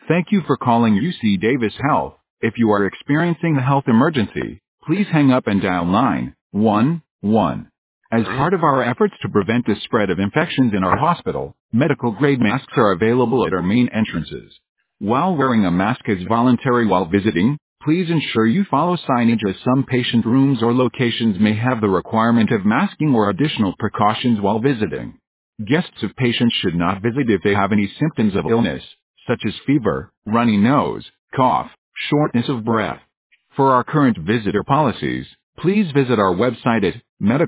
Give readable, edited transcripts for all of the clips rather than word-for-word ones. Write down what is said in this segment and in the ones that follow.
Thank you for calling UC Davis Health. If you are experiencing a health emergency, please hang up and dial 911. As part of our efforts to prevent the spread of infections in our hospital, medical-grade masks are available at our main entrances. While wearing a mask is voluntary while visiting, please ensure you follow signage as some patient rooms or locations may have the requirement of masking or additional precautions while visiting. Guests of patients should not visit if they have any symptoms of illness, such as fever, runny nose, cough, shortness of breath. For our current visitor policies, please visit our website at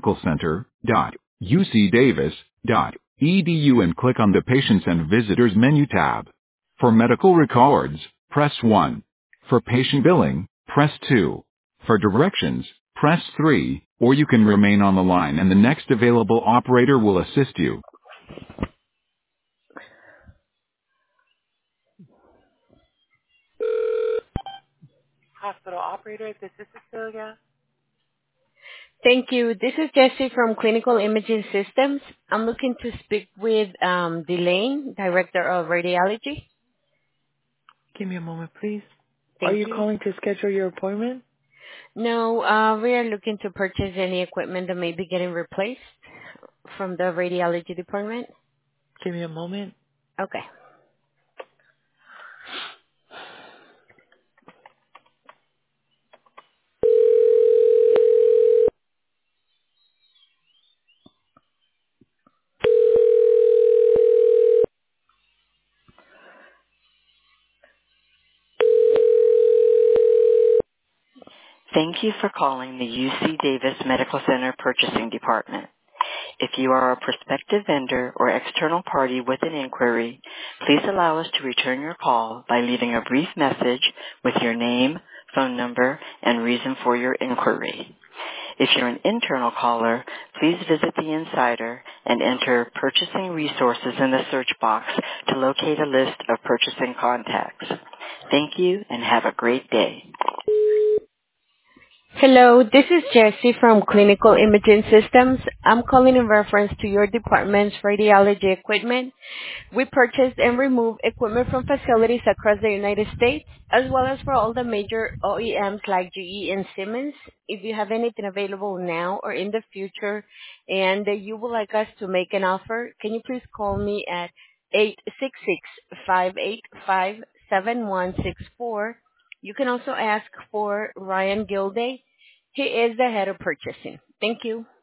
medicalcenter.ucdavis.edu and click on the Patients and Visitors menu tab. For medical records, press 1. For patient billing, press 2. For directions, press 3, or you can remain on the line and the next available operator will assist you. Hospital operator, this is Cecilia. Thank you. This is Jessie from Clinical Imaging Systems. I'm looking to speak with Delane, Director of Radiology. Give me a moment, please. Thank Are you you. calling to schedule your appointment? No, we are looking to purchase any equipment that may be getting replaced from the radiology department. Give me a moment. Okay. Thank you for calling the UC Davis Medical Center Purchasing Department. If you are a prospective vendor or external party with an inquiry, please allow us to return your call by leaving a brief message with your name, phone number, and reason for your inquiry. If you're an internal caller, please visit the Insider and enter Purchasing Resources in the search box to locate a list of purchasing contacts. Thank you and have a great day. Hello, this is Jessie from Clinical Imaging Systems. I'm calling in reference to your department's radiology equipment. We purchased and removed equipment from facilities across the United States, as well as for all the major OEMs like GE and Siemens. If you have anything available now or in the future and you would like us to make an offer, can you please call me at 866-585-7164. You can also ask for Ryan Gilday. He is the head of purchasing. Thank you.